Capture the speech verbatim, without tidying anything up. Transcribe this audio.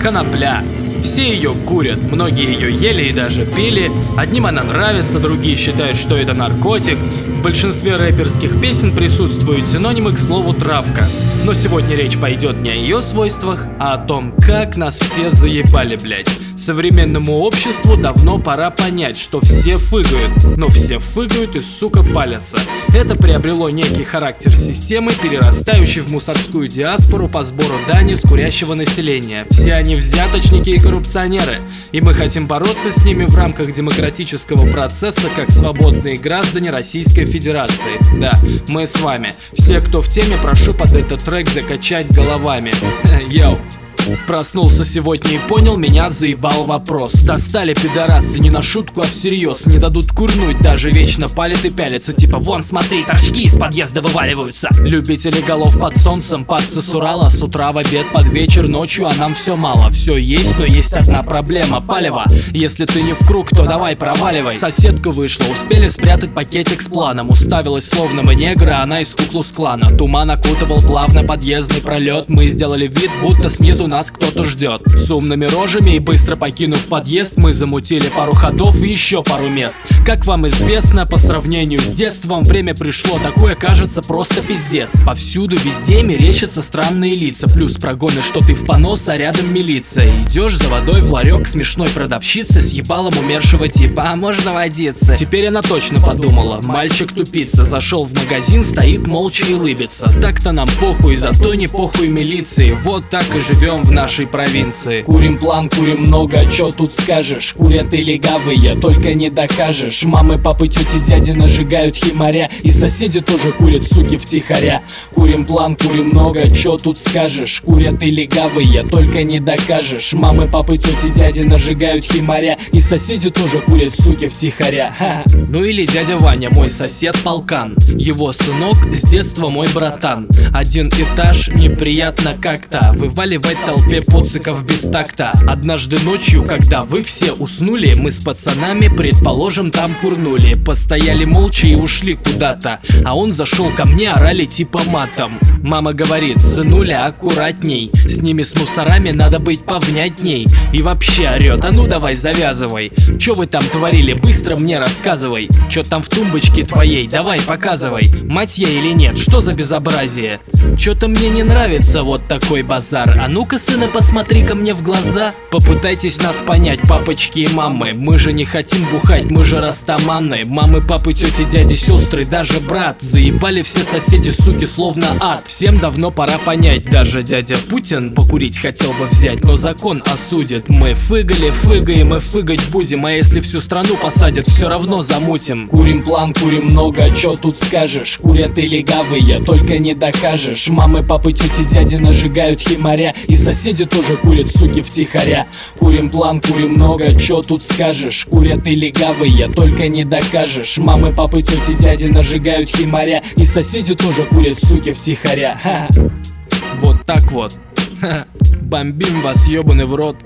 конопля. Все ее курят, многие ее ели и даже пили. Одним она нравится, другие считают, что это наркотик. В большинстве рэперских песен присутствуют синонимы к слову «травка». Но сегодня речь пойдет не о ее свойствах, а о том, как нас все заебали, блять. Современному обществу давно пора понять, что все фыгают, но все фыгают и, сука, палятся. Это приобрело некий характер системы, перерастающей в мусорскую диаспору по сбору дани с курящего населения. Все они взяточники и коррупционеры, и мы хотим бороться с ними в рамках демократического процесса, как свободные граждане Российской Федерации. Да, мы с вами. Все, кто в теме, прошу под этот трек закачать головами. Йоу. Проснулся сегодня и понял, меня заебал вопрос. Достали пидорасы не на шутку, а всерьез. Не дадут курнуть, даже вечно палят и пялятся. Типа вон смотри, торчки из подъезда вываливаются. Любители голов под солнцем, пацы с Урала. С утра в обед, под вечер, ночью, а нам все мало. Все есть, но есть одна проблема, палево. Если ты не в круг, то давай проваливай. Соседка вышла, успели спрятать пакетик с планом. Уставилась словно мы негра, она из Ку-Клукс-Клана. Туман окутывал плавно подъездный пролет. Мы сделали вид, будто снизу нас кто-то ждет. С умными рожами и быстро покинув подъезд, мы замутили пару ходов и еще пару мест. Как вам известно, по сравнению с детством, время пришло такое, кажется, просто пиздец. Повсюду, везде мерещатся странные лица. Плюс прогоны, что ты в понос, а рядом милиция. Идешь за водой в ларек к смешной продавщице с ебалом умершего типа: а можно водиться? Теперь она точно подумала: мальчик тупица. Зашел в магазин, стоит молча и улыбится. Так-то нам похуй, зато не похуй милиции. Вот так и живем в нашей провинции. Курим план, курим много, а чё тут скажешь? Курят и легавые, только не докажешь. Мамы, папы, тети, дяди нажигают химаря, и соседи тоже курят, суки, втихаря. Курим план, курим много, а чё тут скажешь? Курят и легавые, только не докажешь. Мамы, папы, тети, дяди нажигают химаря, и соседи тоже курят, суки, втихаря. Ха-ха. Ну или дядя Ваня, мой сосед полкан. Его сынок с детства мой братан. Один этаж, неприятно как-то вываливать толпе поциков без такта. Однажды ночью, когда вы все уснули, мы с пацанами, предположим, там курнули. Постояли молча и ушли куда-то, а он зашел ко мне, орали типа матом. Мама говорит: сынуля, аккуратней, с ними с мусорами надо быть повнятней. И вообще орет: а ну давай завязывай. Чё вы там творили, быстро мне рассказывай. Чё там в тумбочке твоей, давай показывай. Мать я или нет, что за безобразие? Чё-то мне не нравится вот такой базар. А ну-ка, сына, посмотри ко мне в глаза. Попытайтесь нас понять, папочки и мамы. Мы же не хотим бухать, мы же растаманы. Мамы, папы, тети, дяди, сестры, даже брат. Заебали все соседи, суки, словно ад. Всем давно пора понять, даже дядя Путин покурить хотел бы взять, но закон осудит. Мы фыгали, фыгаем и фыгать будем, а если всю страну посадят, все равно замутим. Курим план, курим много, а чё тут скажешь? Курят и легавые, только не докажешь. Мамы, папы, тети, дяди нажигают химаря, и соседи тоже курят, суки, втихаря. Курим план, курим много, чё тут скажешь? Курят и легавые, только не докажешь. Мамы, папы, тети, дяди нажигают химаря, и соседи тоже курят, суки, втихаря. Ха-ха. Вот так вот. Ха-ха. Бомбим вас, ёбаный в рот.